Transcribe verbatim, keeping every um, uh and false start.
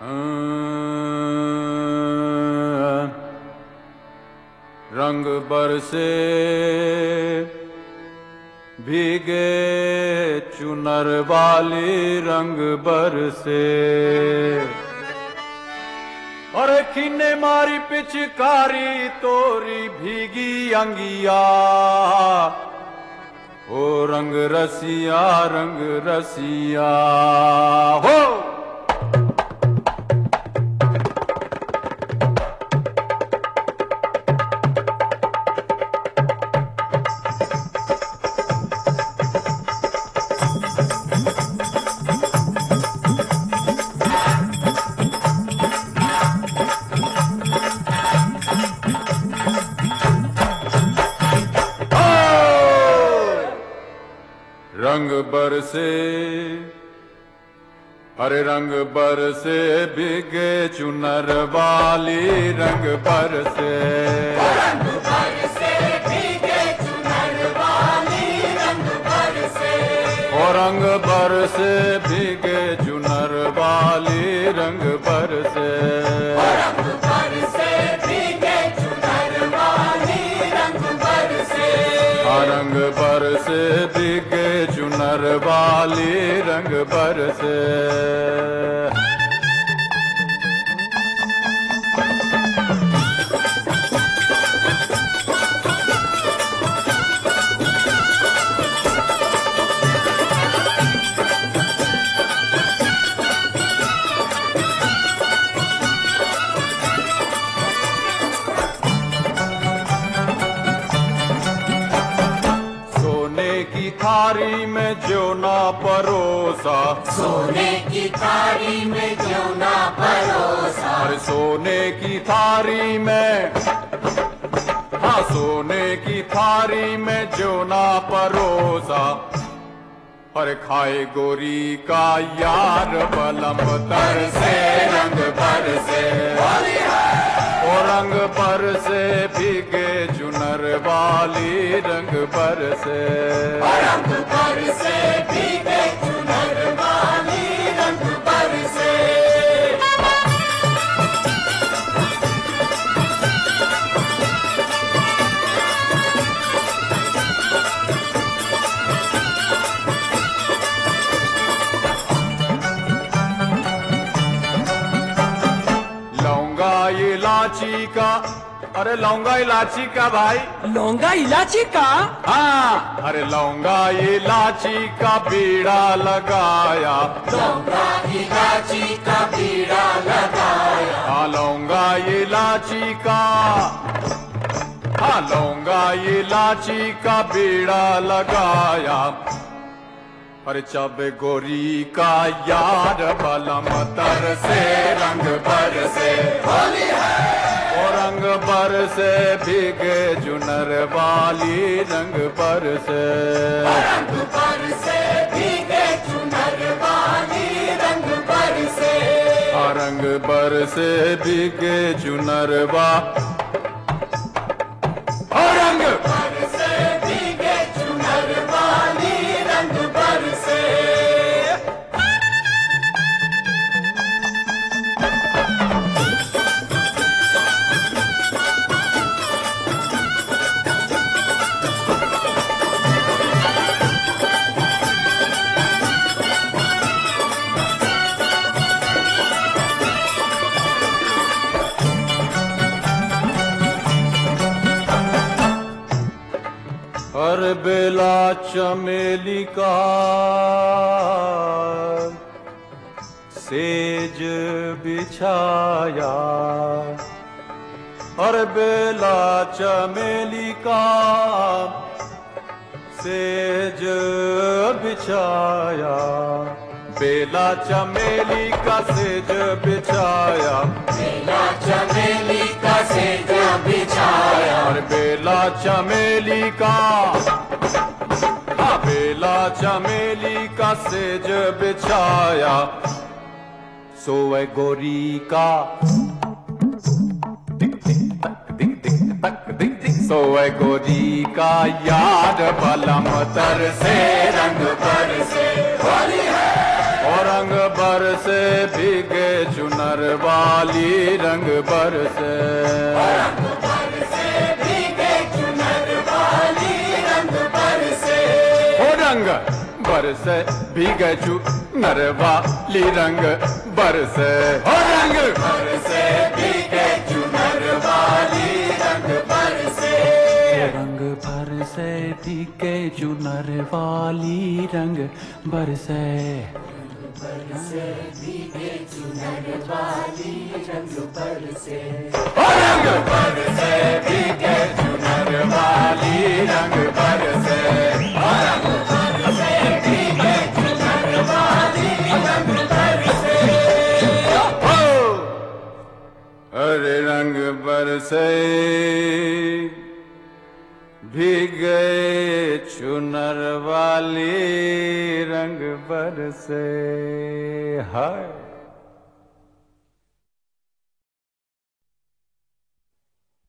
रंग बरसे भीगे चुनर वाली रंग बरसे। अरे किन्ने मारी पिचकारी तोरी भीगी अंगिया, ओ रंग रसिया रंग रसिया हो। रंग बरसे अरे रंग बरसे भीगे चुनर वाली रंग बरसे। रंग बरसे भीगे चुनर वाली रंग बरसे। ओ रंग बरसे भीगे चुनर वाली रंग बरसे। रंग बरसे भीगे चुनर वाली रंग बरसे। रंग बरसे भीगे चुनर वाली रंग बरसे। की थारी में जो ना परोसा, सोने की थारी में जो ना परोसा। अरे सोने की थारी में, हाँ सोने की थारी में जो ना परोसा। अरे खाए गोरी का यार बलम तर से रंग भर से। ओ रंग पर से भीगे चुनर वाली रंग पर से। रंग पर से भीगे चुनर वाली रंग पर से। लौंगा इलाची का, अरे लौंगा इलाची का भाई। लौंगा इलाची का? हाँ अरे लौंगा इलाची का बीड़ा लगाया। लौंगा इलाची का बीड़ा लगाया। हाँ लौंगा इलाची का, हाँ लौंगा इलाची का बीड़ा लगाया। अरे चबे गोरी का यार बलम तर से रंग भर से। होली है ओ रंग बर से भीगे चुनर वाली रंग पर से। रंग पर से भीगे चुनर वाली रंग पर से। रंग बर से भीगे चुनर वा, रंग पर से भीगे चुनर वाली रंग पर से। हर बेला चमेली का सेज बिछाया। हर बेला चमेली का सेज बिछाया। बेला चमेली का सेज बिछाया। बेला चमेली का सेज बिछाया। और बेला चमेली का, हाँ बेला चमेली का सेज बिछाया। सोए गोरी का सोए गोरी का यार बलम तर से रंग पर से। होली है और रंग बरसे भीगे चुनर वाली रंग बरसे रंग बरसे भीगे चुनर वाली रंग बरसे हो रंग बरसे भीगे चुनर वाली रंग बरसे हो रंग बरसे भीगे चुनर वाली रंग बरसे रंग बरसे भीगे चुनर वाली रंग बरसे बरसे भीगे चुनर वाली रंग बरसे हो रंग बरसे भीगे चुनर वाली रंग बरसे हो रंग बरसे भीगे चुनर वाली रंग बरसे हो अरे रंग बरसे भीगे चुनर वाली रंग बरसे हाय।